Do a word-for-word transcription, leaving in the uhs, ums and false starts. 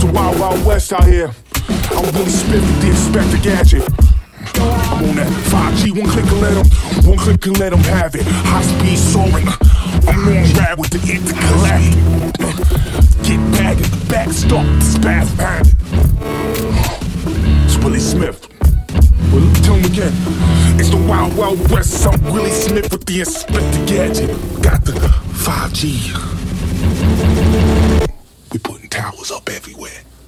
the Wild Wild West out here. I'm Willie Smith with the Inspector Gadget. I'm on that five G, one click and let them, one click and let them have it. High speed soaring, I'm on ride with the intergalactic. Get back at the back, stop the spaz panic. It's Willie Smith. Well, let me tell him again. It's the Wild Wild West. I'm Willie Smith with the Inspector Gadget. Got the five G. We putting towers up everywhere.